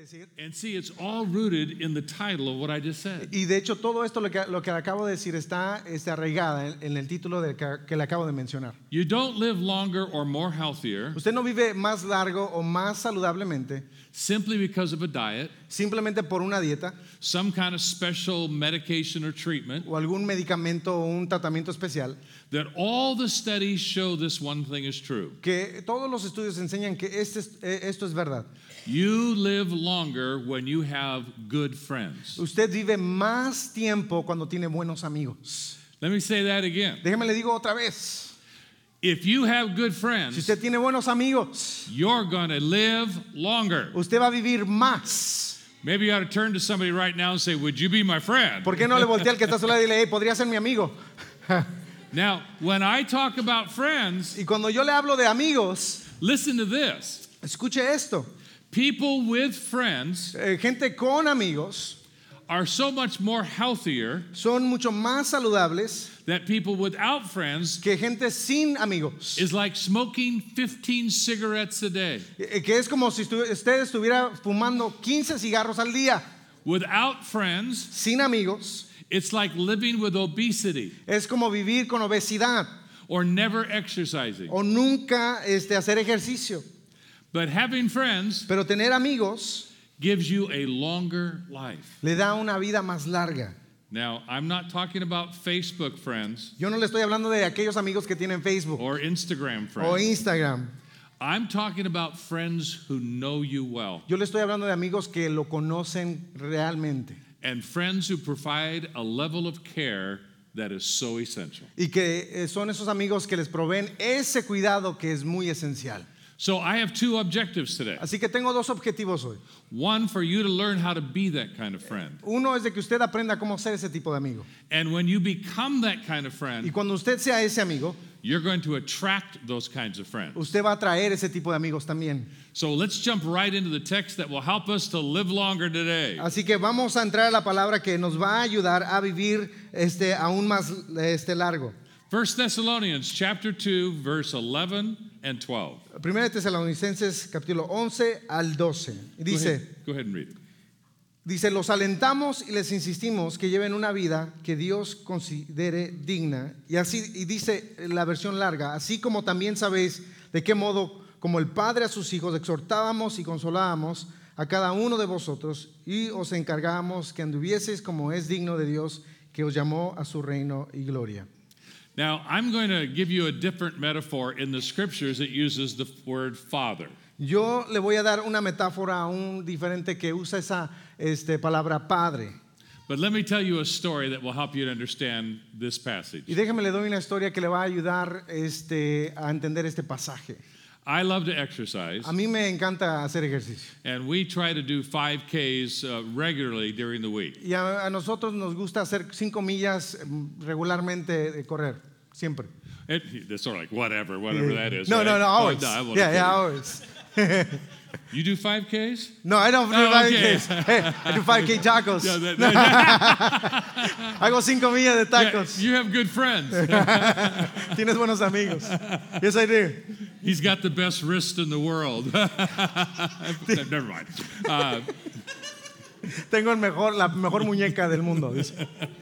decir. And see, it's all rooted in the title of what I just said. Y de hecho todo esto lo que acabo de decir está arraigada en el título que le acabo de mencionar. You don't live longer or more healthier Usted no vive más largo o más saludablemente simply because of a diet, simplemente por una dieta some kind of special medication or treatment. o algún medicamento o un tratamiento especial. That all the studies show this one thing is true. Que todos los estudios enseñan que esto es verdad. You live longer when you have good friends. Usted vive más tiempo cuando tiene buenos amigos. Let me say that again. Déjeme le digo otra vez. If you have good Si friends, usted tiene buenos amigos, you're going to live longer. usted va a vivir más. Maybe you ought to turn to somebody right now and say, would you be my friend? ¿Por qué no le voltea al que está a su lado y dile, hey, podría ser mi amigo? Now, when I talk about friends, Y cuando yo le hablo de amigos, listen to this. escuche esto. People with friends Gente con amigos are so much more healthier son mucho más saludables that people without friends que gente sin amigos. is like smoking 15 cigarettes a day. Que es como si usted estuviera fumando 15 cigarros al día. Without friends, Sin amigos it's like living with obesity es como vivir con obesidad or never exercising. o nunca hacer ejercicio. But having friends Pero tener amigos gives you a longer life. le da una vida más larga. Now, I'm not talking about Facebook friends Yo no le estoy hablando de aquellos amigos que tienen Facebook or Instagram o friends. Instagram. I'm talking about friends who know you well Yo le estoy hablando de amigos que lo conocen realmente and friends who provide a level of care that is so essential. y que son esos amigos que les proveen ese cuidado que es muy esencial. So I have two objectives today. Así que tengo dos objetivos hoy. One, for you to learn how to be that kind of friend. Uno es de que usted aprenda cómo ser ese tipo de amigo. And when you become that kind of Y friend, cuando usted sea ese amigo, you're going to attract those kinds of friends. usted va a atraer ese tipo de amigos también. So let's jump right into the text that will help us to live longer today. Así que vamos a entrar a la palabra que nos va a ayudar a vivir aún más largo. 1 Thessalonians chapter 2, verse 11 and 12. Primera de Tesalonicenses capítulo 11 al 12. Y Go ahead and read it. dice, los alentamos y les insistimos que lleven una vida que Dios considere digna. Y dice la versión larga, así como también sabéis de qué modo, como el Padre a sus hijos, exhortábamos y consolábamos a cada uno de vosotros y os encargábamos que anduvieseis como es digno de Dios, que os llamó a su reino y gloria. Now, I'm going to give you a different metaphor in the scriptures that uses the word father. Yo le voy a dar una metáfora aún diferente que usa esa palabra padre. But let me tell you a story that will help you to understand this passage. Y déjeme le doy una historia que le va a ayudar a entender este pasaje. I love to exercise, A mí me encanta hacer ejercicio. and we try to do 5Ks regularly during the week. Y a nosotros nos gusta hacer 5 millas regularmente de correr, siempre. It's sort of like whatever that is. No, right? always. Oh, no, I won't Yeah, kidding. always. You do 5Ks? No, I don't do Oh, 5K. okay. Hey, I do 5K tacos. Yeah, Hago 5 millas de yeah, tacos. you have good friends. Tienes buenos amigos. Yes, I do. He's got the best wrist in the world. Never mind. Tengo la mejor muñeca del mundo. Dice.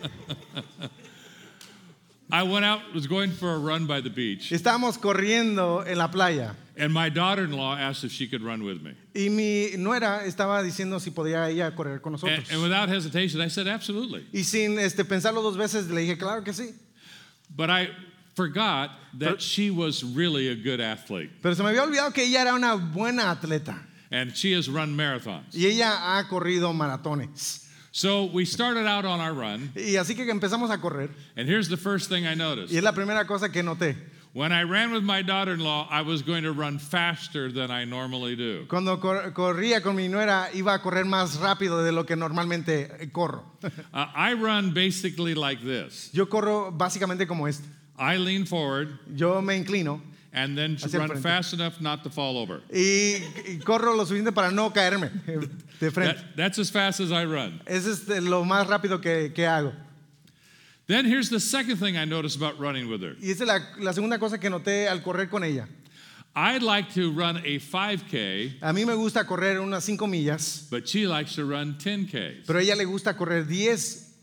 I was going for a run by the beach, Estábamos corriendo en la playa. and my daughter-in-law asked if she could run with me. Y mi nuera estaba diciendo si podía ella correr con nosotros. And without hesitation, I said, absolutely. Y sin pensarlo dos veces le dije, claro que sí. But I forgot that she was really a good athlete, Pero se me había olvidado que ella era una buena atleta. and she has run marathons. Y ella ha corrido maratones. So we started out on our run, Y así que empezamos a correr. and here's the first thing I Y noticed. es la primera cosa que noté. When I ran with my daughter-in-law, I was going to run faster than I normally do. Cuando corría con mi nuera, iba a correr más rápido de lo que normalmente corro. I run basically like this. Yo corro básicamente como este. I lean forward Yo me inclino and then Hacia el run frente. fast enough not to fall over. y corro lo suficiente para no caerme de frente. That's as fast as I run. Eso es lo más rápido que hago. Then here's the second thing I noticed about running with her. Y esa es la segunda cosa que noté al correr con ella. I like to run a 5K, A mí me gusta correr unas 5 millas, but she likes to run 10Ks. pero a ella le gusta correr 10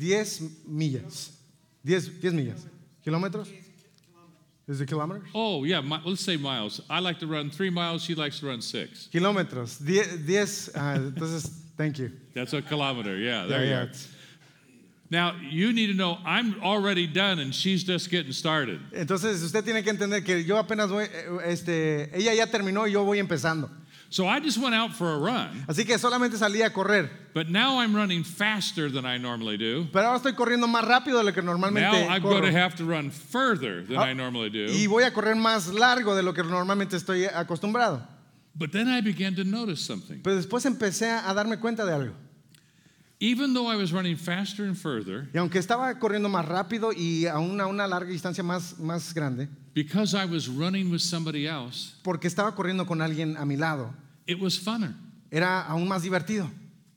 millas. 10 millas. ¿Kilómetros? Is it kilometers? Oh, yeah, let's say miles. I like to run 3 miles. She likes to run 6. Kilómetros. 10. Entonces, thank you. That's a kilometer. Yeah, there Yeah, you are. Now, you need to know I'm already done and she's just getting started. Entonces, usted tiene que entender que yo apenas voy, ella ya terminó y yo voy empezando. So I just went out for a run, Así que solamente salí a correr. but now I'm running faster than I normally do. Pero ahora estoy corriendo más rápido de lo que Now normalmente I'm going to corro. have to run further than I normally Y do. voy a correr más largo de lo que normalmente estoy acostumbrado. But then I began to notice something. Pero después empecé a darme cuenta de algo. Even though I was running faster and further, Y aunque estaba corriendo más rápido y a una larga distancia más grande, because I was running with somebody else, porque estaba corriendo con alguien a mi lado, it was funner. era aún más divertido.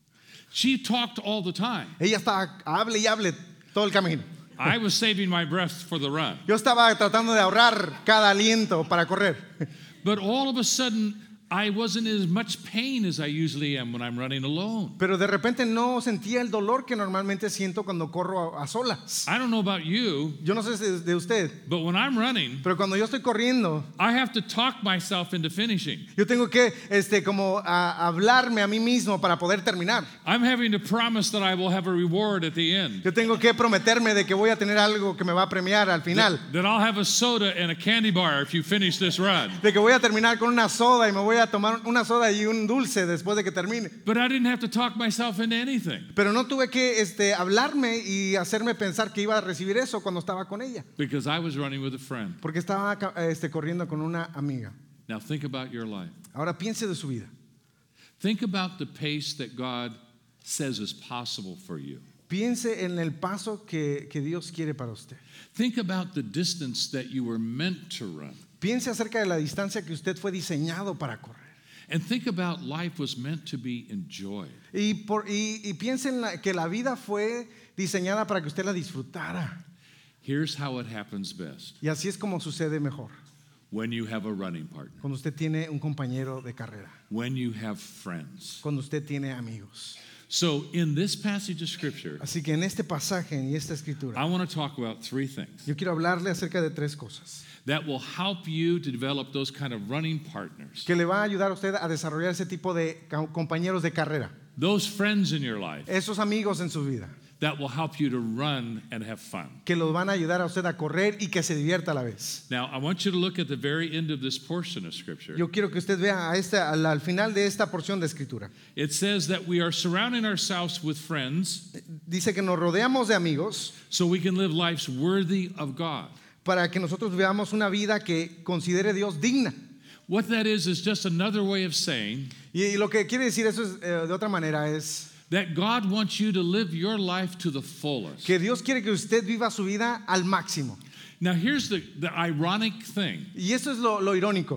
She talked all the time. Ella estaba hable y hable todo el camino. I was saving my breath for the run. Yo estaba tratando de ahorrar cada aliento para correr. But all of a sudden, I wasn't in as much pain as I usually am when I'm running alone. Pero de repente no sentía el dolor que normalmente siento cuando corro a solas. I don't know about you, Yo no sé si de usted, but when I'm running, pero cuando yo estoy corriendo, I have to talk myself into finishing. yo tengo que como hablarme a mí mismo para poder terminar. I'm having to promise that I will have a reward at the end. Yo tengo que prometerme de que voy a tener algo que me va a premiar al final. That I'll have a soda and a candy bar if you finish this run. De que voy a terminar con una soda y me voy a tomar una soda y un dulce después de que termine. But I didn't have to talk myself into anything Pero no tuve que hablarme y hacerme pensar que iba a recibir eso cuando estaba con ella. because I was running with a friend. Porque estaba corriendo con una amiga. Now think about your life. Ahora piense de su vida. Think about the pace that God says is possible for you. Piense en el paso que Dios quiere para usted. Think about the distance that you were meant to run. Piense acerca de la distancia que usted fue diseñado para correr. And think about life was meant to be enjoyed. Y piense en que la vida fue diseñada para que usted la disfrutara. Here's how it happens best. Y así es como sucede mejor. When you have a running partner. Cuando usted tiene un compañero de carrera. When you have friends. Cuando usted tiene amigos. So in this passage of scripture, Así que en este pasaje, en esta I escritura, want to talk about 3 things yo quiero hablarle acerca de 3 cosas that will help you to develop those kind of running partners. que le va a ayudar a usted a desarrollar ese tipo de compañeros de carrera. Those friends in your life Esos amigos en su vida that will help you to run and have fun. que los van a ayudar a usted a correr y que se divierta a la vez. Now, I want you to look at the very end of this portion of scripture. Yo quiero que usted vea al final de esta porción de escritura. It says that we are surrounding ourselves with friends Dice que nos rodeamos de amigos so we can live lives worthy of God. para que nosotros veamos una vida que considere Dios digna. What that is just another way of saying Y lo que quiere decir eso es, de otra manera es that God wants you to live your life to the fullest. que Dios quiere que usted viva su vida al máximo. Now, here's the ironic thing, Y eso es lo irónico,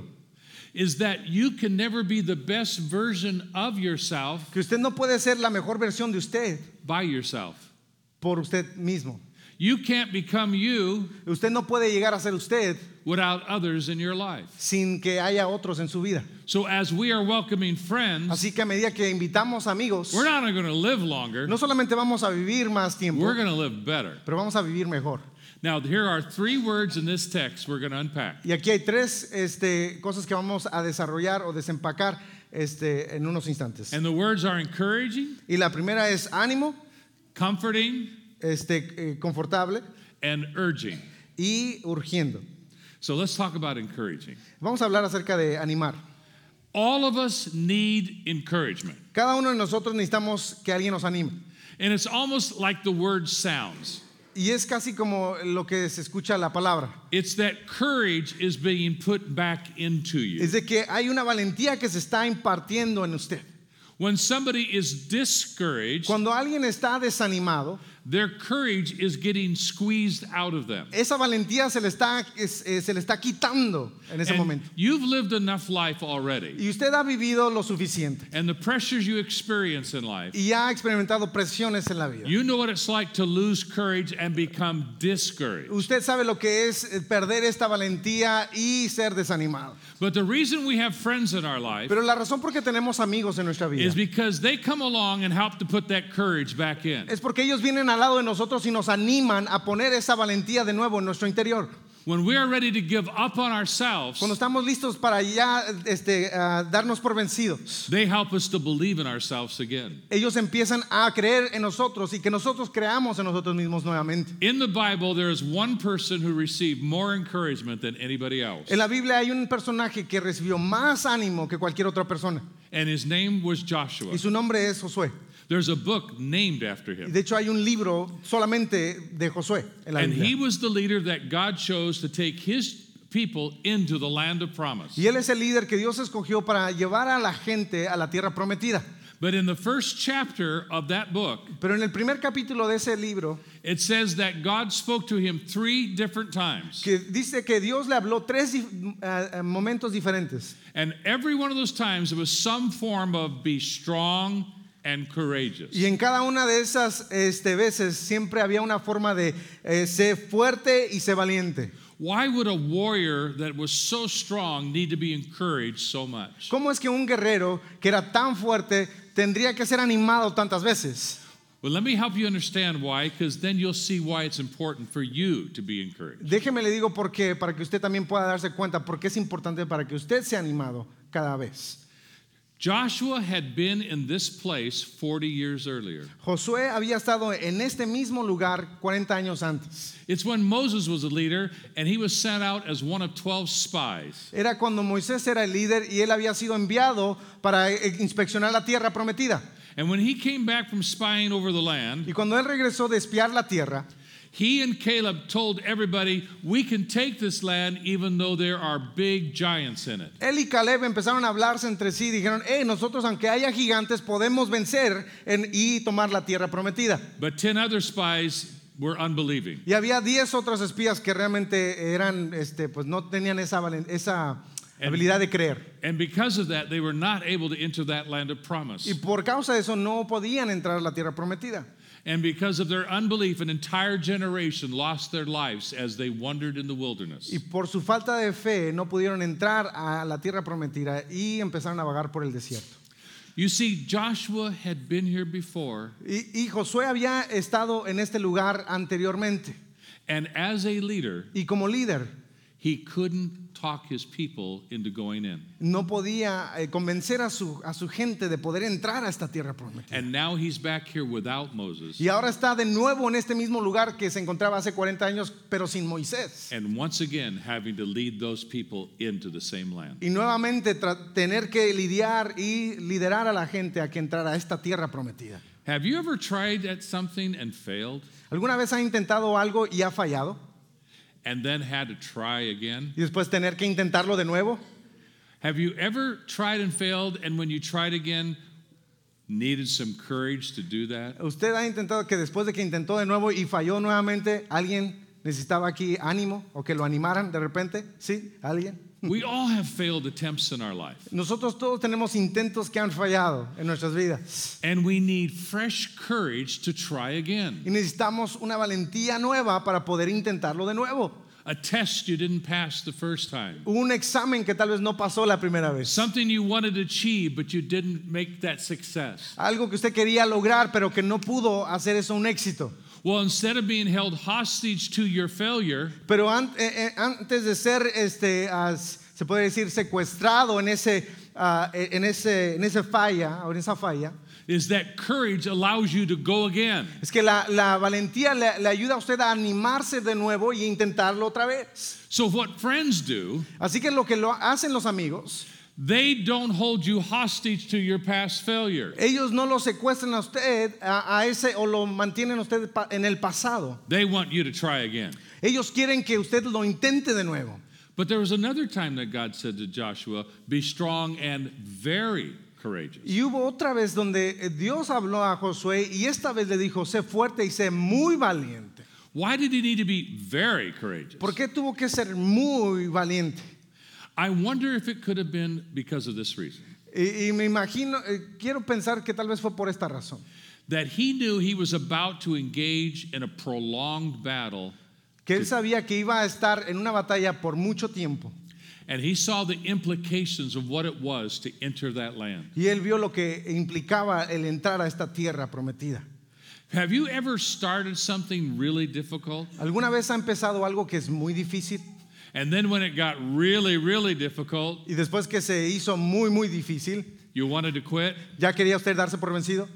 is that you can never be the best version of yourself que usted no puede ser la mejor versión de usted by yourself. por usted mismo. You can't become you Usted no puede llegar a ser usted without others in your life. sin que haya otros en su vida. So as we are welcoming friends, Así que a medida que invitamos amigos, we're not going to live longer, no solamente vamos a vivir más tiempo, we're going to live better. pero vamos a vivir mejor. Now, here are 3 words in this text we're going to unpack. Y aquí hay 3 cosas que vamos a desarrollar o desempacar en unos instantes. And the words are encouraging, Y la primera es ánimo, comforting, confortable and urging. y urgiendo. So let's talk about encouraging. Vamos a hablar acerca de animar. All of us need encouragement. Cada uno de nosotros necesitamos que alguien nos anime. And it's almost like the word sounds. Y es casi como lo que se escucha la palabra. It's that courage is being put back into you. Es de que hay una valentía que se está impartiendo en usted. When somebody is discouraged, Cuando alguien está desanimado, their courage is getting squeezed out of them. Esa valentía se le está quitando en ese And momento. you've lived enough life already. Y usted ha vivido lo suficiente. And the pressures you experience in life, Y ha experimentado presiones en la vida. you know what it's like to lose courage and become discouraged. Usted sabe lo que es perder esta valentía y ser desanimado. But the reason we have friends in our life Pero la razón por qué tenemos amigos en nuestra vida is because they come along and help to put that courage back in. es porque ellos vienen al lado de nosotros y nos animan a poner esa valentía de nuevo en nuestro interior. When we are ready to give up on ourselves, Cuando estamos listos para ya darnos por vencidos, they help us to believe in ourselves again. ellos empiezan a creer en nosotros y que nosotros creamos en nosotros mismos nuevamente. In the Bible, there is one person who received more encouragement than anybody else, En la Biblia hay un personaje que recibió más ánimo que cualquier otra persona and his name was Joshua. y su nombre es Josué. There's a book named after Y him. de hecho hay un libro solamente de Josué en la And Biblia. he was the leader that God chose to take his people into the land of promise. Y él es el líder que Dios escogió para llevar a la gente a la tierra prometida. But in the first chapter of that book, Pero en el primer capítulo de ese libro, it says that God spoke to him 3 different times. que dice que Dios le habló 3 momentos diferentes. And every one of those times, it was some form of be strong and courageous. Y en cada una de esas veces siempre había una forma de ser fuerte y ser valiente. Why would a warrior that was so strong need to be encouraged so much? ¿Cómo es que un guerrero que era tan fuerte tendría que ser animado tantas veces? Well, let me help you understand why, because then you'll see why it's important for you to be encouraged. Déjeme le digo por qué, para que usted también pueda darse cuenta por qué es importante para que usted sea animado cada vez. Joshua had been in this place 40 years earlier. Josué había estado en este mismo lugar 40 años antes. It's when Moses was a leader and he was sent out as one of 12 spies. Era cuando Moisés era el líder y él había sido enviado para inspeccionar la tierra prometida. And when he came back from spying over the land, Y cuando él regresó de espiar la tierra, he and Caleb told everybody, we can take this land even though there are big giants in it. él y Caleb empezaron a hablarse entre sí y dijeron, nosotros aunque haya gigantes podemos vencer y tomar la tierra prometida. But 10 other spies were unbelieving. Y había 10 otros espías que realmente eran, pues no tenían esa habilidad de creer. And because of that, they were not able to enter that land of promise. Y por causa de eso no podían entrar a la tierra prometida. And because of their unbelief, an entire generation lost their lives as they wandered in the wilderness. Y por su falta de fe no pudieron entrar a la tierra prometida y empezaron a vagar por el desierto. You see, Joshua had been here before, Y Josué había estado en este lugar anteriormente. and as a leader, Y como líder he couldn't talk his people into going in. no podía convencer a su gente de poder entrar a esta tierra prometida. And now he's back here without Moses. Y ahora está de nuevo en este mismo lugar que se encontraba hace 40 años, pero sin Moisés. And once again, having to lead those people into the same land. Y nuevamente tener que lidiar y liderar a la gente a que entrara a esta tierra prometida. Have you ever tried at something and failed, ¿Alguna vez ha intentado algo y ha fallado? and then had to try again? Y después tener que intentarlo de nuevo. Have you ever tried and failed, and when you tried again, needed some courage to do that? ¿Usted ha intentado que después de que intentó de nuevo y falló nuevamente, alguien necesitaba aquí ánimo o que lo animaran de repente? ¿Sí? ¿Alguien? We all have failed attempts in our life, Nosotros todos tenemos intentos que han fallado en nuestras vidas. and we need fresh courage to try again. Y necesitamos una valentía nueva para poder intentarlo de nuevo. A test you didn't pass the first time. Un examen que tal vez no pasó la primera vez. Something you wanted to achieve, but you didn't make that success. Algo que usted quería lograr, pero que no pudo hacer eso un éxito. Well, instead of being held hostage to your failure, Pero antes de ser, se puede decir, secuestrado en esa falla, is that courage allows you to go again. es que la valentía le ayuda a usted a animarse de nuevo y intentarlo otra vez. So what friends do, Así que lo que hacen los amigos, they don't hold you hostage to your past failure. ellos no lo secuestran a usted a ese o lo mantienen a usted en el pasado. They want you to try again. Ellos quieren que usted lo intente de nuevo. But there was another time that God said to Joshua, be strong and very courageous. Y hubo otra vez donde Dios habló a Josué y esta vez le dijo, sé fuerte y sé muy valiente. Why did he need to be very courageous? ¿Por qué tuvo que ser muy valiente? I wonder if it could have been because of this reason. Y me imagino, quiero pensar que tal vez fue por esta razón. That he knew he was about to engage in a prolonged battle, Que él sabía que iba a estar en una batalla por mucho tiempo. and he saw the implications of what it was to enter that land. Y él vio lo que implicaba el entrar a esta tierra prometida. Have you ever started something really difficult, ¿Alguna vez ha empezado algo que es muy difícil and then when it got really, really difficult, y después que se hizo muy, muy difícil, you wanted to quit? ya quería usted darse por vencido?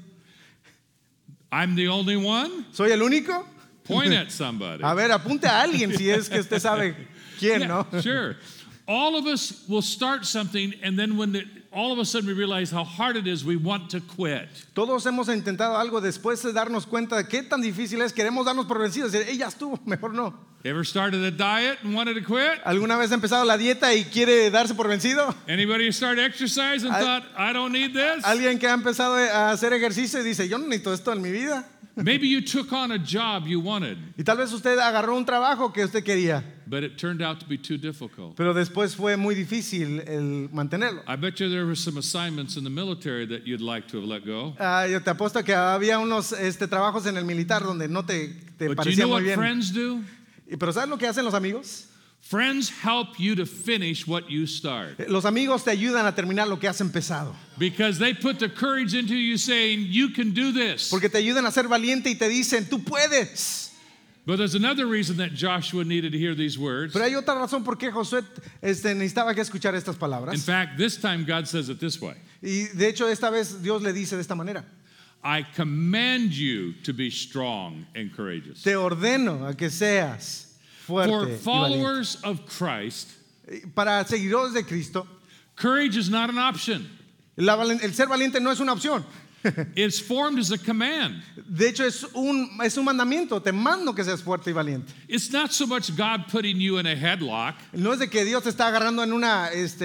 I'm the only one? ¿Soy el único? Point at somebody. A ver, apunte a alguien si es que usted sabe quién, ¿no? Yeah, sure. All of us will start something, and then all of a sudden we realize how hard it is, we want to quit. Todos hemos intentado algo después de darnos cuenta de qué tan difícil es, queremos darnos por vencidos, decir, ya estuvo, mejor no. Ever started a diet and wanted to quit? ¿Alguna vez ha empezado la dieta y quiere darse por vencido? Anybody who started exercise and thought, I don't need this? ¿Alguien que ha empezado a hacer ejercicio y dice, yo no necesito esto en mi vida? Maybe you took on a job you wanted, Y tal vez usted agarró un trabajo que usted quería, but it turned out to be too difficult. pero después fue muy difícil el mantenerlo. I bet you there were some assignments in the military that you'd like to have let go. Yo te apuesto que había unos trabajos en el militar donde no te But you parecía know muy what bien. friends do? Pero ¿sabes lo que hacen los amigos? Friends help you to finish what you start, Los amigos te ayudan a terminar lo que has empezado. because they put the courage into you saying, you can do this. Porque te ayudan a ser valiente y te dicen, tú puedes. But there's another reason that Joshua needed to hear these words. Pero hay otra razón por qué Josué necesitaba que escuchar estas In palabras. fact, this time God says it this way: Y de hecho esta vez Dios le dice de esta manera. I command you to be strong and courageous. Te ordeno a que seas For fuerte y valiente. followers of Christ, Para seguidores de Cristo, courage is not an option. el ser valiente no es una opción. It's formed as a command. De hecho es un mandamiento. Te mando que seas fuerte y valiente. It's not so much God putting you in a headlock. No es de que Dios te está agarrando en una,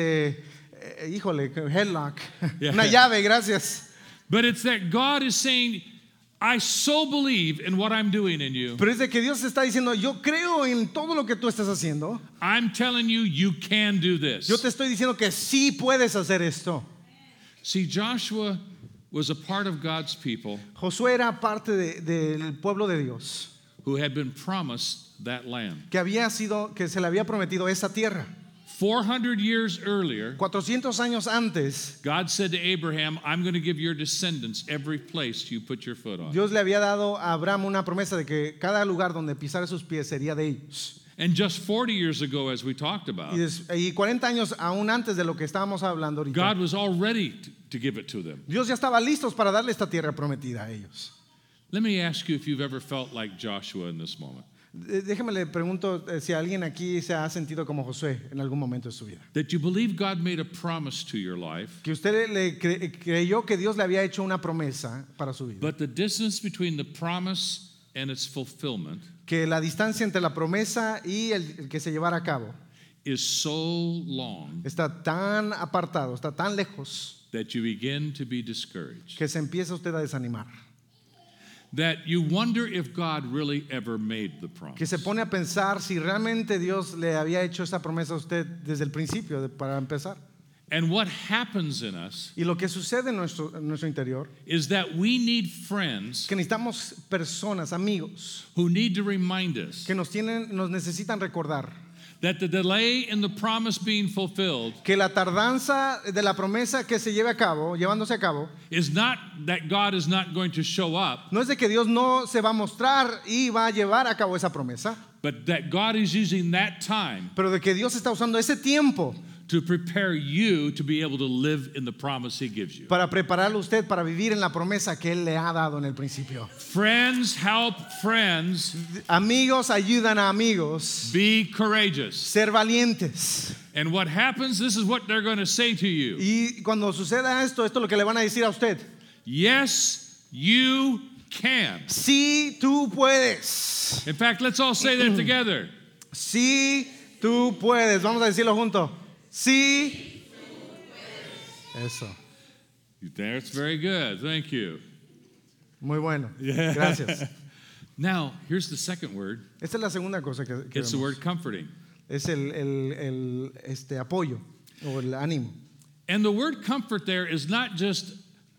headlock, Yeah. una llave, gracias. But it's that God is saying, I so believe in what I'm doing in you. Pero es de que Dios te está diciendo, yo creo en todo lo que tú estás haciendo. I'm telling you, you can do this. Yo te estoy diciendo que sí puedes hacer esto. See, Joshua was a part of God's people Josué era parte del pueblo de Dios, who had been promised that land. que se le había prometido esa tierra. 400 years earlier, 400 años antes, God said to Abraham, I'm going to give your descendants every place you put your foot on. Dios le había dado a Abraham una promesa de que cada lugar donde pisara sus pies sería de ellos. And just 40 years ago, as we talked about, Y 40 años aún antes de lo que estábamos hablando ahorita, God was all ready to give it to them. Dios ya estaba listos para darle esta tierra prometida a ellos. Let me ask you if you've ever felt like Joshua in this moment. Déjeme le pregunto si alguien aquí se ha sentido como Josué en algún momento de su vida. That you believe God made a promise to your life, Que usted creyó que Dios le había hecho una promesa para su vida. but the distance between the promise and its fulfillment Que la distancia entre la promesa y el que se llevara a cabo is so long está tan apartado, está tan lejos, that you begin to be discouraged. que se empieza usted a desanimar. That you wonder if God really ever made the Que se promise. pone a pensar si realmente Dios le había hecho esa promesa a usted desde el principio, para empezar. And what happens in us Y lo que sucede en nuestro interior, is that we need friends que necesitamos personas, amigos, who need to remind us que nos necesitan recordar that the delay in the promise being fulfilled que la tardanza de la promesa que se llevándose a cabo, is not that God is not going to show up, no es de que Dios no se va a mostrar y va a llevar a cabo esa promesa, but that God is using that time pero de que Dios está usando ese tiempo to prepare you to be able to live in the promise He gives you. para prepararlo usted para vivir en la promesa que Él le ha dado en el principio. Friends help friends Amigos ayudan a amigos, be courageous. ser valientes. And what happens, this is what they're going to say to you. Y cuando suceda esto es lo que le van a decir a usted. Yes, you can. Sí, tú puedes. In fact, let's all say that together. Sí, tú puedes. Vamos a decirlo juntos. Sí. Eso. That's very good. Thank you. Muy bueno. Yeah. Gracias. Now, here's the second word. Esta es la segunda cosa que It's the vemos. word comforting. Es el apoyo o el ánimo. And the word comfort there is not just,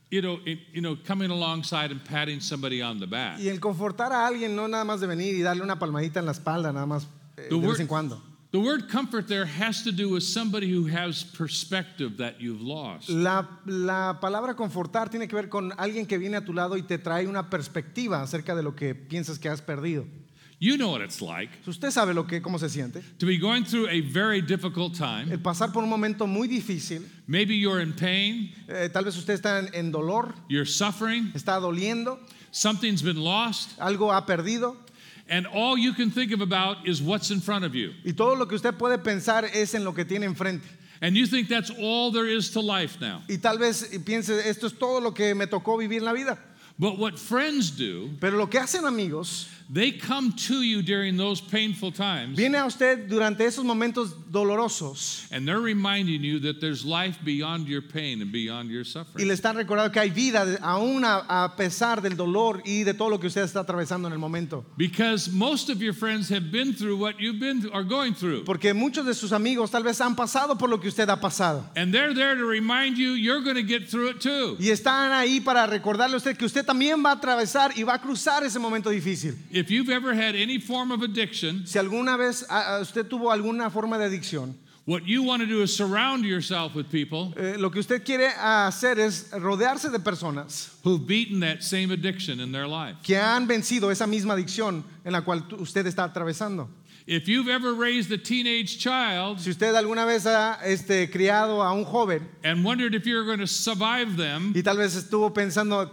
coming alongside and patting somebody on the back. Y el confortar a alguien no nada más de venir y darle una palmadita en la espalda, nada más de vez en cuando. The word comfort there has to do with somebody who has perspective that you've lost. La palabra confortar tiene que ver con alguien que viene a tu lado y te trae una perspectiva acerca de lo que piensas que has perdido. You know what it's like Usted sabe cómo se siente. to be going through a very difficult time. El pasar por un momento muy difícil. Maybe you're in pain, Tal vez usted está en dolor, you're suffering, está doliendo, something's been lost, algo ha perdido. and all you can think about is what's in front of you. Y todo lo que usted puede pensar es en lo que tiene enfrente. And you think that's all there is to life now. Y tal vez piense, esto es todo lo que me tocó vivir en la vida. But what friends do, Pero lo que hacen amigos, they come to you during those painful times, viene a usted durante esos momentos dolorosos and they're reminding you that there's life beyond your pain and beyond your y suffering. le están recordando que hay vida aún a pesar del dolor y de todo lo que usted está atravesando en el momento. Because most of your friends have been through what you've been are going through. Porque muchos de sus amigos tal vez han pasado por lo que usted ha pasado. And they're there to remind you you're going to get through it too. Y están ahí para recordarle a usted que usted también va a atravesar y va a cruzar ese momento difícil. If you've ever had any form of addiction, Si alguna vez usted tuvo alguna forma de adicción, what you want to do is surround yourself with people lo que usted quiere hacer es rodearse de personas who've beaten that same addiction in their life. que han vencido esa misma adicción en la cual usted está atravesando. If you've ever raised a teenage child Si usted alguna vez ha criado a un joven and wondered if you're going to survive them, y tal vez estuvo pensando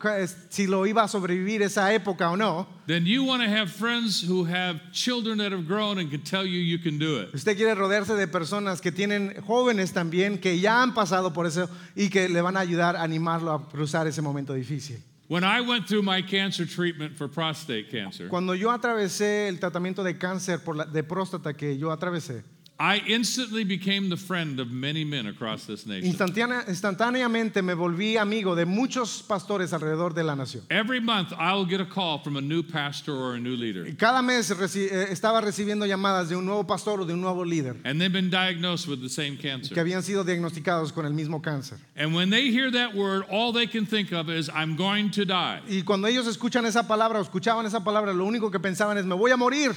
si lo iba a sobrevivir esa época o no, then you want to have friends who have children that have grown and can tell you can do it. usted quiere rodearse de personas que tienen jóvenes también que ya han pasado por eso y que le van a ayudar a animarlo a cruzar ese momento difícil. When I went through my cancer treatment for prostate cancer, Cuando yo atravesé el tratamiento de cáncer de próstata que yo atravesé, I instantly became the friend of many men across this nation. instantáneamente me volví amigo de muchos pastores alrededor de la nación. Every month, I'll get a call from a new pastor or a new leader. Cada mes estaba recibiendo llamadas de un nuevo pastor o de un nuevo líder And they've been diagnosed with the same cancer. que habían sido diagnosticados con el mismo cáncer. And when they hear that word, all they can think of is, I'm going to die. Y cuando ellos escuchan esa palabra o escuchaban esa palabra, lo único que pensaban es, me voy a morir.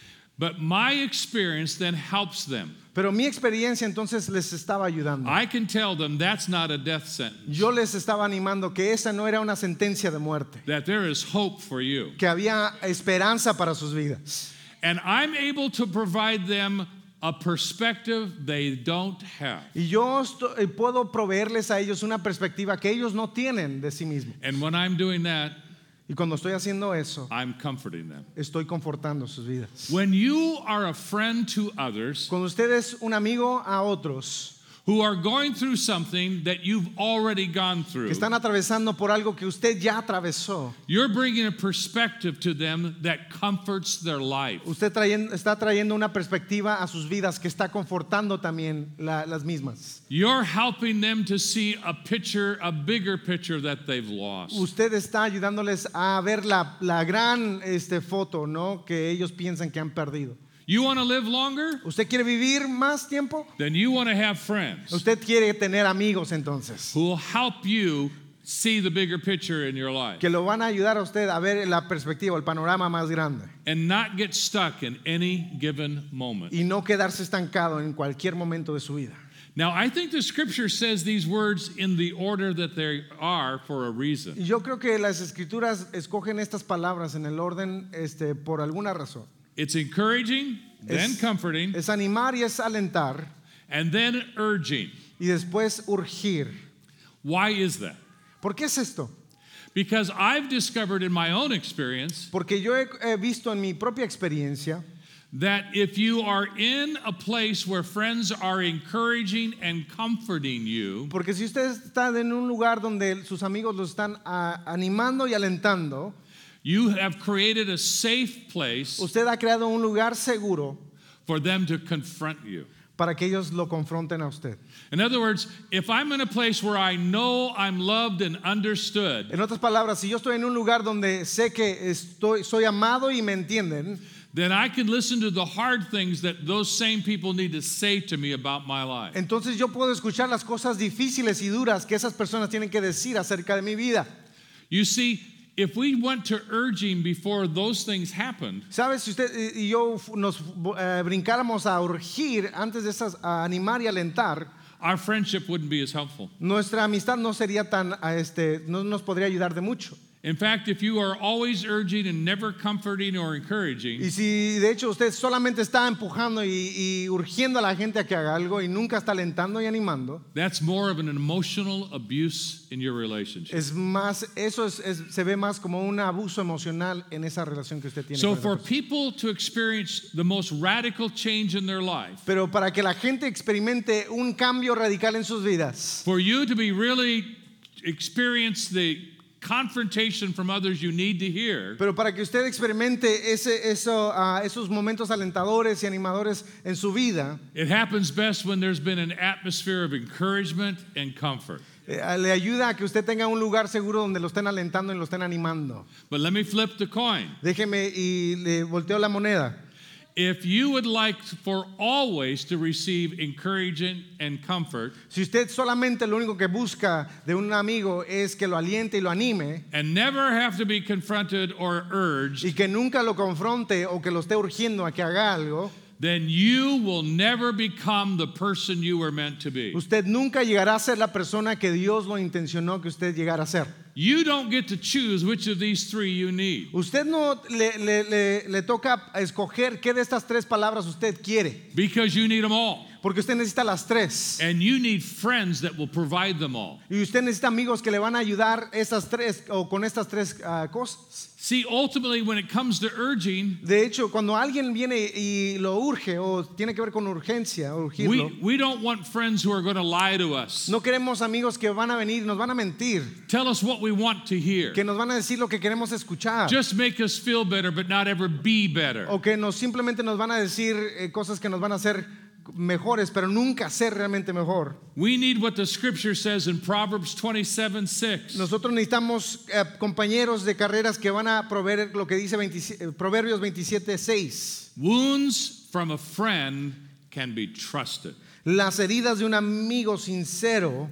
But my experience then helps them. Pero mi experiencia entonces les estaba ayudando. I can tell them that's not a death sentence, Yo les estaba animando que esa no era una sentencia de muerte, that there is hope for you. que había esperanza para sus vidas. And I'm able to provide them a perspective they don't have. Y yo puedo proveerles a ellos una perspectiva que ellos no tienen de sí mismos. And when I'm doing that, Y cuando estoy haciendo eso, I'm comforting them. estoy confortando sus vidas. When you are a friend to others Cuando usted es un amigo a otros who are going through something that you've already gone que through, están atravesando por algo que usted ya atravesó, you're bringing a perspective to them that comforts their life. usted está trayendo una perspectiva a sus vidas que está confortando también las mismas. You're helping them to see a picture, a bigger picture that they've lost. Usted está ayudándoles a ver la gran foto, ¿no?, que ellos piensan que han perdido. You want to live longer? ¿Usted quiere vivir más tiempo? Then you want to have friends Usted quiere tener amigos entonces who will help you see the bigger picture in your life que lo van a ayudar a usted a ver la perspectiva, el panorama más grande and not get stuck in any given moment. y no quedarse estancado en cualquier momento de su vida. Now, I think the scripture says these words in the order that they are for a reason. Y yo creo que las escrituras escogen estas palabras en el orden por alguna razón. It's encouraging, then comforting, Es animar y es alentar and then urging. y después urgir. Why is that? ¿Por qué es esto? Because I've discovered in my own experience Porque yo he visto en mi propia experiencia that if you are in a place where friends are encouraging and comforting you, porque si usted está en un lugar donde sus amigos lo están animando y alentando, you have created a safe place usted ha creado un lugar seguro for them to confront you. para que ellos lo confronten a usted. In other words, if I'm in a place where I know I'm loved and understood, En otras palabras, si yo estoy en un lugar donde sé que soy amado y me entienden, then I can listen to the hard things that those same people need to say to me about my life. entonces yo puedo escuchar las cosas difíciles y duras que esas personas tienen que decir acerca de mi vida. You see, if we went to urging before those things happened, ¿Sabes? Si usted y yo nos brincáramos a urgir antes de esas, a animar y alentar, our friendship wouldn't be as helpful. nuestra amistad no sería tan, no nos podría ayudar de mucho. In fact, if you are always urging and never comforting or encouraging, Y si de hecho usted solamente está empujando y urgiendo a la gente a que haga algo y nunca está alentando y animando, that's more of an emotional abuse in your relationship. es más, eso se ve más como un abuso emocional en esa relación que usted tiene So con esa for persona. people to experience the most radical change in their life, Pero para que la gente experimente un cambio radical en sus vidas, for you to be really experience the confrontation from others you need to hear, pero para que usted experimente esos momentos alentadores y animadores en su vida, it happens best when there's been an atmosphere of encouragement and comfort. le ayuda a que usted tenga un lugar seguro donde lo estén alentando y lo estén animando. But let me flip the coin. Déjeme y le volteo la moneda. If you would like for always to receive encouragement and comfort Si usted solamente lo único que busca de un amigo es que lo aliente y lo anime and never have to be confronted or urged, y que nunca lo confronte o que lo esté urgiendo a que haga algo, then you will never become the person you were meant to be. usted nunca llegará a ser la persona que Dios lo intencionó que usted llegara a ser. You don't get to choose which of these three you need. Usted no le toca escoger qué de estas tres palabras usted quiere, Because you need them all. porque usted necesita las tres. And you need friends that will provide them all. Y usted necesita amigos que le van a ayudar esas tres o con estas tres cosas. See, ultimately, when it comes to urging, De hecho, cuando alguien viene y lo urge o tiene que ver con urgencia, urgirlo, we don't want friends who are going to lie to us, no queremos amigos que van a venir, nos van a mentir, tell us what we want to hear, que nos van a decir lo que queremos escuchar, just make us feel better but not ever be better. o que simplemente nos van a decir cosas que nos van a hacer mejores, pero nunca ser realmente mejor. We need what the scripture says in Proverbs 27:6. Nosotros necesitamos compañeros de carreras que van a proveer lo que dice Proverbios 27:6. Wounds from a friend can be trusted. Las heridas de un amigo sincero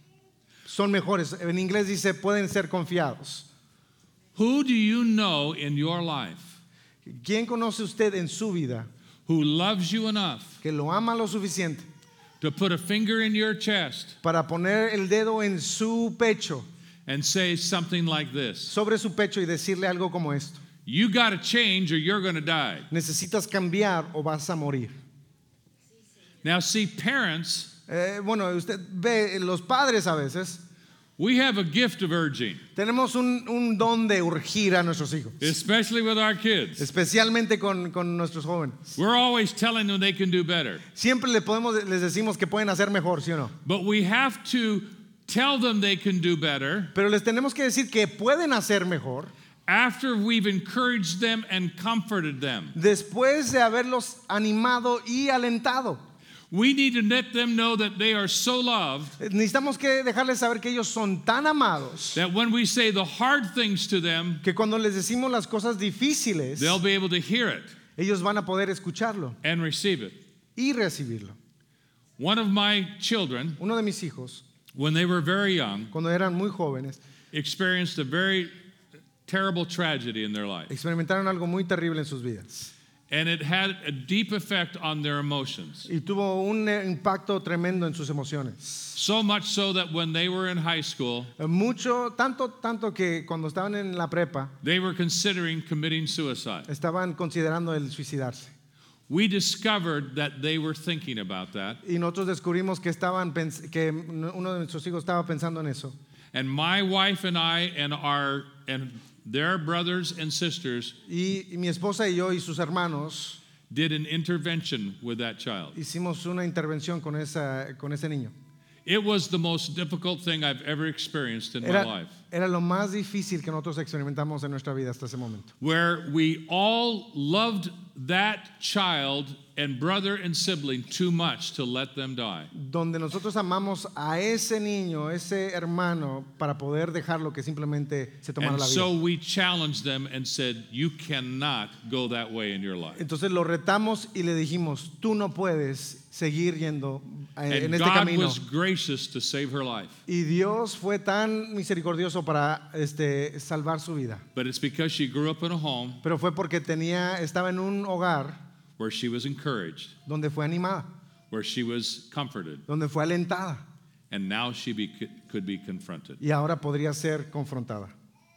son mejores. En inglés dice pueden ser confiados. Who do you know in your life ¿Quién conoce usted en su vida who loves you enough que lo ama lo suficiente to put a finger in your chest para poner el dedo en su pecho, and say something like this? sobre su pecho y decirle algo como esto? You got to change or you're going to die. Necesitas cambiar o vas a morir. Now, see, parents, Bueno, usted ve, los padres a veces we have a gift of urging, tenemos un don de urgir a nuestros hijos, especially with our kids. especialmente con nuestros jóvenes. We're always telling them they can do better. Siempre les decimos que pueden hacer mejor, ¿sí o no? But we have to tell them they can do better Pero les tenemos que decir que pueden hacer mejor after we've encouraged them and comforted them. después de haberlos animado y alentado. We need to let them know that they are so loved Necesitamos que dejarles saber que ellos son tan amados that when we say the hard things to them, que cuando les decimos las cosas difíciles, they'll be able to hear it ellos van a poder escucharlo and receive it. y recibirlo. One of my children, Uno de mis hijos, when they were very young, cuando eran muy jóvenes, experienced a very terrible tragedy in their life. experimentaron algo muy terrible en sus vidas And it had a deep effect on their emotions. y tuvo un impacto tremendo en sus emociones. So much so that when they were in high school, Tanto que cuando estaban en la prepa they were considering committing suicide. estaban considerando el suicidarse. We discovered that they were thinking about that. Y nosotros descubrimos que que uno de nuestros hijos estaba pensando en eso. And my wife and I and their brothers and sisters Y mi esposa y yo y sus hermanos did an intervention with that child. hicimos una intervención con ese niño. It was the most difficult thing I've ever experienced in my life. era lo más difícil que nosotros experimentamos en nuestra vida hasta ese momento. where we all loved that child and brother and sibling too much to let them die. Donde nosotros amamos a ese niño, ese hermano, para poder dejarlo que simplemente se tomara And la vida. so we challenged them and said, you cannot go that way in your life. Entonces lo retamos y le dijimos, tú no puedes seguir yendo en And este God camino. was gracious to save her life. Y Dios fue tan misericordioso para salvar su vida. But it's because she grew up in a home Pero fue porque estaba en un hogar where she was encouraged, donde fue animada, where she was comforted, donde fue alentada and now she could be confronted. y ahora podría ser confrontada.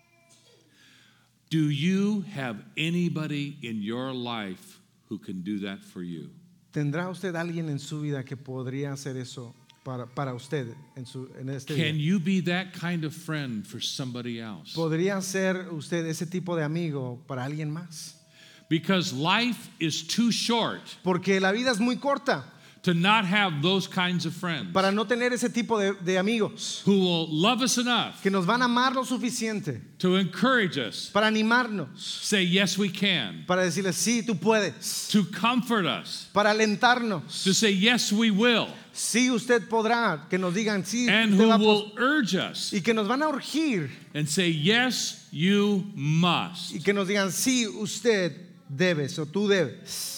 Do you have anybody in your life who can do that for you? ¿Tendrá usted alguien en su vida que podría hacer eso para usted en este Can día? you be that kind of friend for somebody else? ¿Podría ser usted ese tipo de amigo para alguien más? Because life is too short Porque la vida es muy corta to not have those kinds of friends para no tener ese tipo de amigos who will love us enough que nos van a amar lo suficiente to encourage us, para animarnos, say, yes, we can, para decirles, sí, tú puedes, to comfort us, para alentarnos, to say, yes, we will, sí, usted podrá, que nos digan, sí, and usted who va a will urge us y que nos van a urgir and say, yes, you must. y que nos digan, sí, usted debes o tú debes.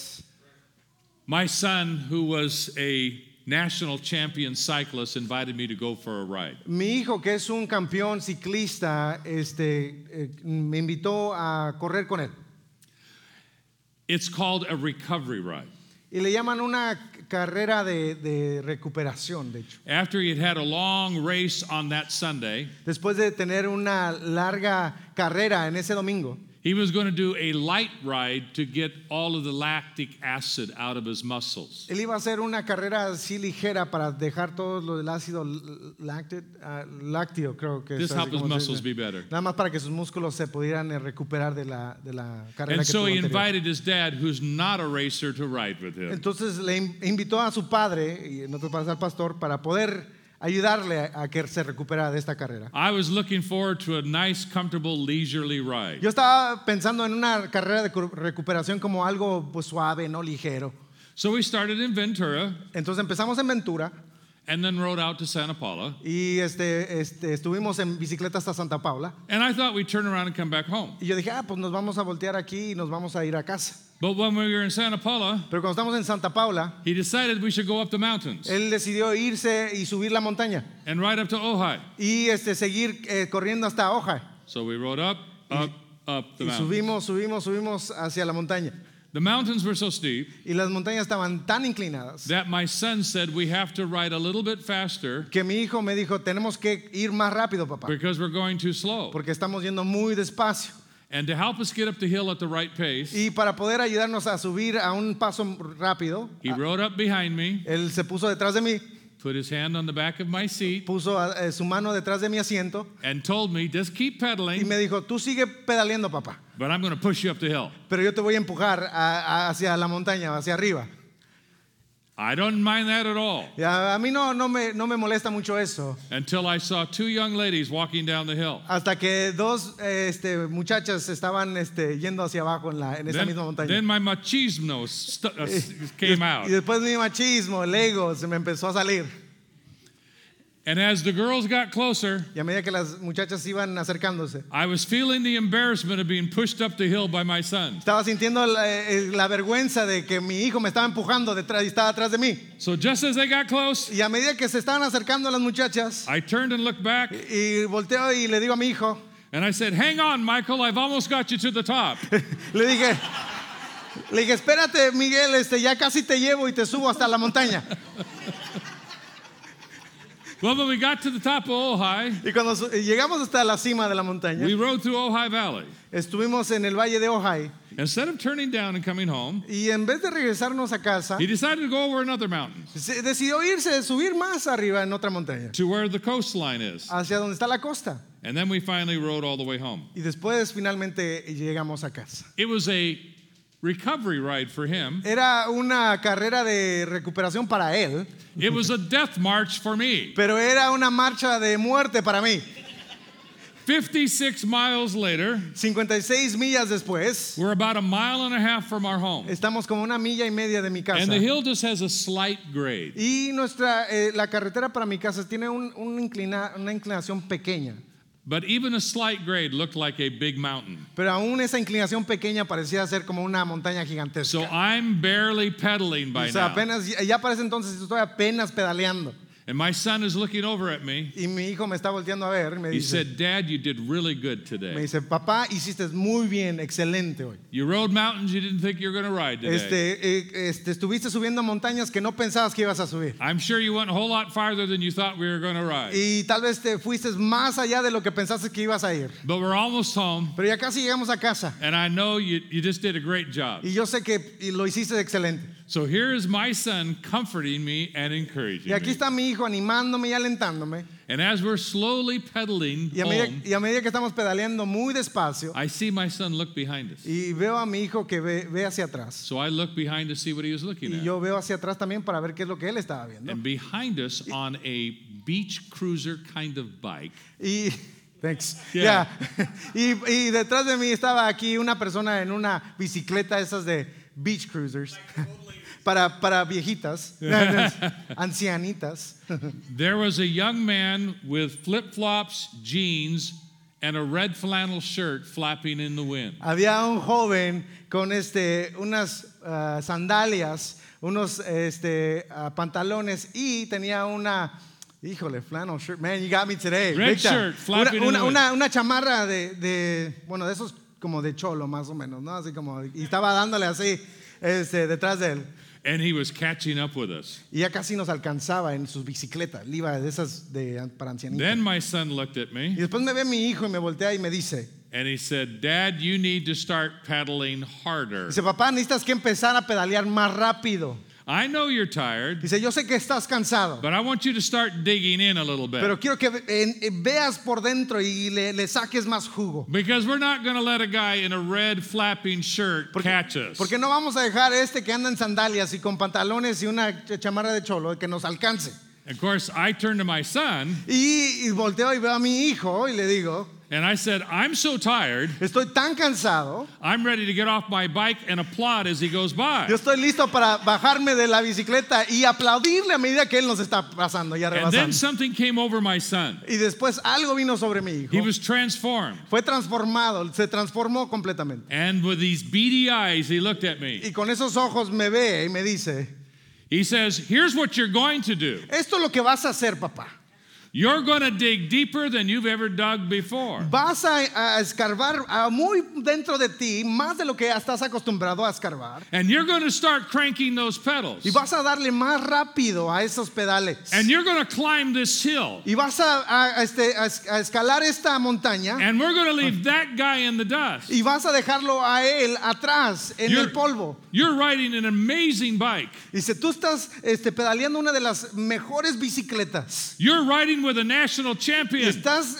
My son, who was a national champion cyclist, invited me to go for a ride. Mi hijo, que es un campeón ciclista, me invitó a correr con él. It's called a recovery ride. Y le llaman una carrera de recuperación, de hecho. After he had had a long race on that Sunday, Después de tener una larga carrera en ese domingo, he was going to do a light ride to get all of the lactic acid out of his muscles. él iba a hacer una carrera así ligera para dejar todo lo del ácido lácteo, creo que This es así helped his como se muscles dice. be better. Nada más para que sus músculos se pudieran recuperar de la carrera And que so tuvo he anterior. invited his dad, who's not a racer, to ride with him. Entonces le invitó a su padre, y en otras palabras al pastor, para poder ayudarle a que se recuperara de esta carrera. I was looking forward to a nice, comfortable, leisurely ride. Yo estaba pensando en una carrera de recuperación como algo pues, suave, no ligero. So we started in Ventura Entonces empezamos en Ventura and then rode out to Santa Paula. y estuvimos en bicicleta hasta Santa Paula. And I thought we'd turn around and come back home. Y yo dije, pues nos vamos a voltear aquí y nos vamos a ir a casa. But when we were in Santa Paula, Pero cuando estamos en Santa Paula, he decided we should go up the mountains él decidió irse y subir la montaña and ride up to Ojai. y seguir corriendo hasta Ojai. So we rode up the Y mountains. subimos hacia la montaña. The mountains were so steep Y las montañas estaban tan inclinadas that my son said we have to ride a little bit faster que mi hijo me dijo, tenemos que ir más rápido, papá, because we're going too slow. porque estamos yendo muy despacio. And to help us get up the hill at the right pace, Y para poder ayudarnos a subir a un paso rápido, he rode up behind me, él se puso detrás de mí, put his hand on the back of my seat, puso su mano detrás de mi asiento and told me, just keep y pedaling, me dijo, tú sigue pedaleando, papá, but I'm going to push you up the hill. pero yo te voy a empujar hacia la montaña, hacia arriba. I don't mind that at all Y a mí no me molesta mucho eso, until I saw two young ladies walking down the hill. hasta que dos muchachas estaban yendo hacia abajo en esa misma montaña. Then my machismo came out. Y después mi machismo, el ego, se me empezó a salir. And as the girls got closer, Y a medida que las muchachas iban acercándose, I was feeling the embarrassment of being pushed up the hill by my son. estaba sintiendo la vergüenza de que mi hijo me estaba empujando detrás y estaba atrás de mí. So just as they got close, Y a medida que se estaban acercando las muchachas, I turned and looked back, y volteo y le digo a mi hijo, and I said, hang on, Michael, I've almost got you to the top. le dije, espérate, Miguel, ya casi te llevo y te subo hasta la montaña. Well, when we got to the top of Ojai, Y cuando llegamos hasta la cima de la montaña, we rode through Ojai Valley. estuvimos en el valle de Ojai. Instead of turning down and coming home, Y en vez de regresarnos a casa, he decided to go over another mountain decidió subir más arriba en otra montaña, to where the coastline is. hacia donde está la costa. And then we finally rode all the way home. Y después finalmente llegamos a casa. It was a recovery ride for him. Era una carrera de recuperación para él, It was a death march for me. pero era una marcha de muerte para mí. 56 miles later, 56 millas después, we're about a mile and a half from our home. estamos como una milla y media de mi casa. And the hill just has a slight grade. Y la carretera para mi casa tiene una inclinación pequeña. But even a slight grade looked like a big mountain. Pero aún esa inclinación pequeña parecía ser como una montaña So gigantesca. I'm barely pedaling by O sea, now. ya para ese entonces estoy apenas pedaleando. And my son is looking over at me. Y mi hijo me está volteando a ver y me He dice, said, Dad, you did really good today. papá, hiciste muy bien, excelente hoy. You rode mountains you didn't think you were going to ride today. Estuviste subiendo montañas que no pensabas que ibas a subir. I'm sure you went a whole lot farther than you thought we were going to ride. Y tal vez te fuiste más allá de lo que pensaste que ibas a ir. But we're almost home, Pero ya casi llegamos a casa. and I know you just did a great job. Y yo sé que lo hiciste excelente. So here is my son comforting me and encouraging Y aquí me. está mi hijo animándome y alentándome. And as we're slowly pedaling Y a medida que estamos pedaleando muy despacio, I see my son look behind us. y veo a mi hijo que ve hacia atrás. So I look behind to see what he was looking Y at. yo veo hacia atrás también para ver qué es lo que él estaba viendo. And behind us on a beach cruiser kind of bike, Y thanks. Yeah. Yeah. Y detrás de mí estaba aquí una persona en una bicicleta esas de beach cruisers para viejitas, ancianitas. there was a young man with flip-flops, jeans, and a red flannel shirt flapping in the wind. Había un joven con unas sandalias, unos pantalones y tenía flannel shirt. Man, you got me today. Red Big time. shirt, flapping in the wind. Una chamarra de esos como de cholo más o menos, ¿no? Así como, y estaba dándole así detrás de él. And he was catching up with us. Y ya casi nos alcanzaba en sus bicicletas. Él iba de esas para ancianitos. Then my son looked at Y me después me ve mi hijo y me voltea y me dice, and he said, Dad, you need to start pedaling harder. dice, papá, necesitas que empezar a pedalear más rápido. I know you're tired, Dice, yo sé que estás cansado, but I want you to start digging in a little pero bit. quiero que veas por dentro y le saques más jugo. Because we're not going to let a guy in a red flapping shirt catch us. Porque no vamos a dejar que anda en sandalias y con pantalones y una chamarra de cholo que nos alcance. Of course, I turned to my son Y volteo y veo a mi hijo y le digo, and I said, I'm so tired, estoy tan cansado, I'm ready to get off my bike and applaud as he goes by. yo estoy listo para bajarme de la bicicleta y aplaudirle a medida que él nos está pasando y And then arrebasando. something came over my son. Y después algo vino sobre mi hijo. He was transformed. Fue transformado, se transformó completamente. And with these beady eyes, he looked at me. Y con esos ojos me ve y me dice, He says, here's what you're going to do. esto es lo que vas a hacer, papá. You're going to dig deeper than you've ever dug before. Vas a escarbar muy dentro de ti, más de lo que estás acostumbrado a escarbar. And you're going to start cranking those pedals. Y vas a darle más rápido a esos pedales. And you're going to climb this hill. Y vas a escalar esta montaña. And we're going to leave that guy in the dust. Y vas a dejarlo a él atrás en el polvo. You're riding an amazing bike. Dice, tú estás pedaleando una de las mejores bicicletas. You're riding with a national Y champion. estás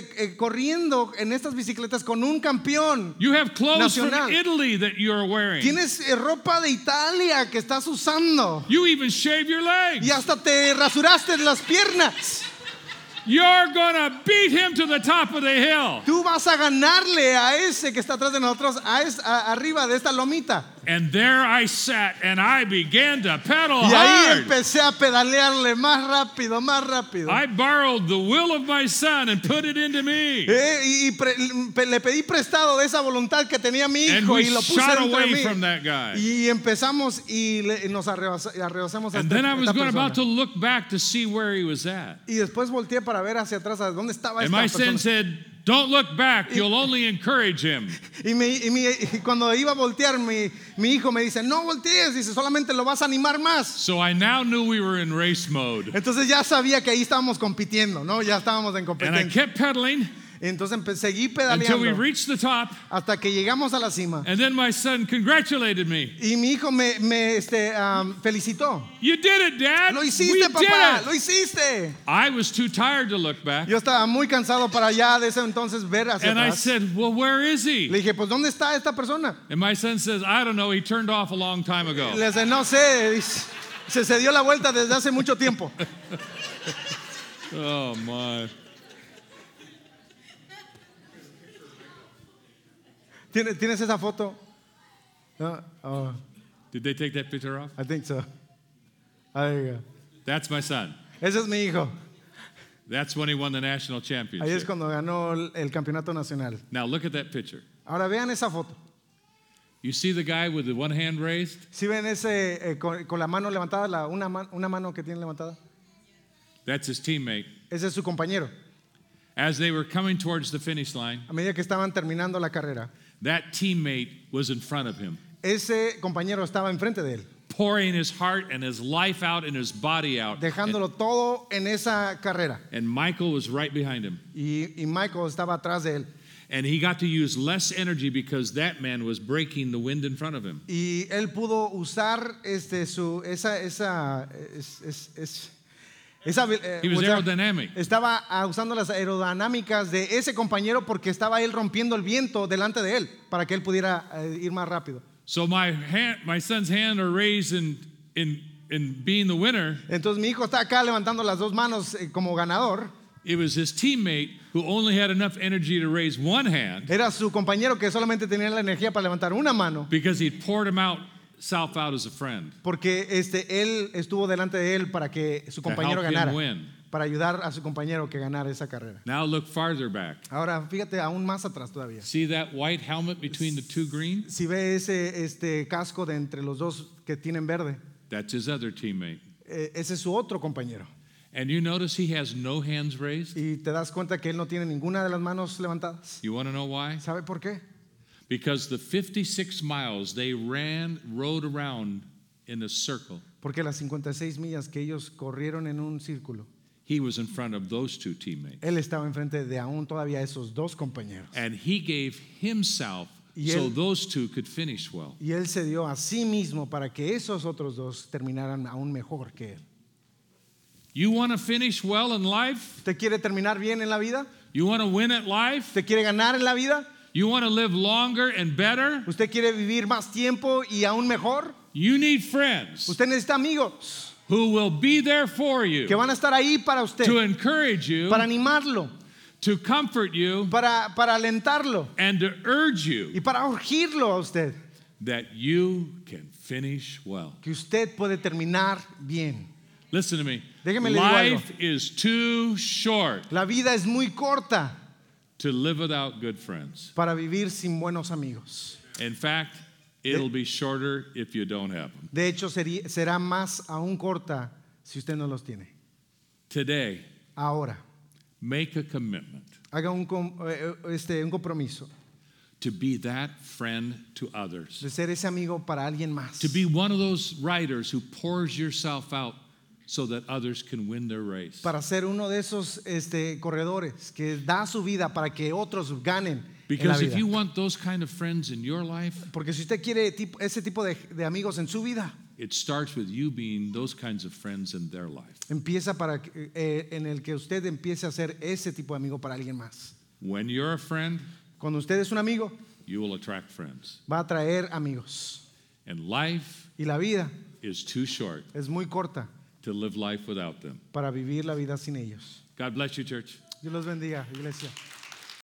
corriendo en estas bicicletas con un campeón. You have clothes Nacional. from Italy that you're wearing. Tienes ropa de Italia que estás usando. You even shave your legs. Y hasta te rasuraste las piernas. You're going to beat him to the top of the hill. Tú vas a ganarle a ese que está atrás de nosotros, arriba de esta lomita. And there I sat and I began to pedal Y ahí hard. empecé a pedalearle más rápido, más rápido. I borrowed the will of my son and put it into me. Le pedí prestado de esa voluntad que tenía mi And hijo we y lo puse shot dentro de away mí. from that guy. Y empezamos y nos arrebasamos a And then I was esta about to persona. look back to see where he was at. Y después volteé para ver hacia atrás a dónde estaba And esta my son persona. said, don't look back, you'll only encourage him. Y cuando iba a voltear, mi hijo me dice, no voltees, dice, solamente lo vas a animar más. So I now knew we were in race mode. Entonces ya sabía que ahí estábamos compitiendo, ¿no? Ya estábamos en And I competencia. kept pedaling Entonces seguí until we pedaleando reached the top. hasta que llegamos a la cima. And then my son congratulated me. Y mi hijo me felicitó. You did it, Dad. Lo We hiciste, did papá, it. lo hiciste. I was too tired to look back. Yo estaba muy cansado para allá de ese entonces ver hacia And I atrás. said, well, where is he? Le dije, pues, ¿dónde está esta persona? And my son says, I don't know. He turned off a long time ago. Le dije, no sé, dice, se dio la vuelta desde hace mucho tiempo. Oh, my. ¿Tienes esa foto? No? Oh, Did they take that picture off? I think so. There you go. That's my son. Ese es mi hijo. That's when he won the national Ahí es championship. cuando ganó el campeonato nacional. Now look at that picture. Ahora vean esa foto. You see the guy with the one hand raised? ¿Sí ven ese con la mano levantada, una mano que tiene levantada? That's his teammate. Ese es su compañero. As they were coming towards the finish line, A medida que estaban terminando la carrera, that teammate was in front of him, ese compañero estaba enfrente de él, pouring his heart and his life out and his body out. dejándolo todo en esa carrera. And Michael was right behind him. Y Michael estaba atrás de él. And he got to use less energy because that man was breaking the wind in front of him. Y él pudo usar He was aerodynamic. estaba usando las aerodinámicas de ese compañero porque estaba él rompiendo el viento delante de él para que él pudiera ir más rápido. So my son's hand are raised in being the winner. Entonces mi hijo está acá levantando las dos manos como ganador. It was his teammate who only had enough energy to raise one hand Era su compañero que solamente tenía la energía para levantar una mano because he'd poured himself out as a friend porque él estuvo delante de él para que su to compañero help ganara, him win. para ayudar a su compañero que ganara esa carrera. Now look farther back. Ahora fíjate aún más atrás todavía. See that white helmet between the two green? Si ve ese casco de entre los dos que tienen verde, That's his other teammate. ese es su otro compañero. And you notice he has no hands raised? Y te das cuenta que él no tiene ninguna de las manos levantadas. You want to know why? ¿Sabe por qué? Because the 56 miles they rode around in a circle, Porque las 56 millas que ellos corrieron en un círculo, he was in front of those two teammates. él estaba enfrente de aún todavía esos dos compañeros. And he gave himself Y so él- those two could finish well. Y él se dio a sí mismo para que esos otros dos terminaran aún mejor que él. You want to finish well in life? ¿Usted quiere terminar bien en la vida? You want to win at life? ¿Usted quiere ganar en la vida? You want to live longer and better? ¿Usted quiere vivir más tiempo y aún mejor? You need friends Usted necesita amigos who will be there for you, que van a estar ahí para usted, to encourage you, para animarlo, to comfort you, para alentarlo and to urge you y para urgirlo a usted, that you can finish well. que usted puede terminar bien. Listen to me. Déjeme le digo algo. Life is too short La vida es muy corta to live without good friends. para vivir sin buenos amigos. In fact, it'll be shorter if you don't have them. De hecho, será más aún corta si usted no los tiene. Today, Ahora, make a commitment haga un compromiso to be that friend to others, de ser ese amigo para alguien más. to be one of those riders who pours yourself out so that others can win their race. Para ser uno de esos corredores que da su vida para que otros ganen en la Because if vida. you want those kind of friends in your life, Porque si usted quiere ese tipo de amigos en su vida, it starts with you being those kinds of friends in their life. empieza en el que usted empiece a ser ese tipo de amigo para alguien más. When you're a friend, Cuando usted es un amigo, you will attract friends. va a traer amigos. And life Y la vida is too short es muy corta to live life without them. para vivir la vida sin ellos. God bless you, church. Dios los bendiga, iglesia.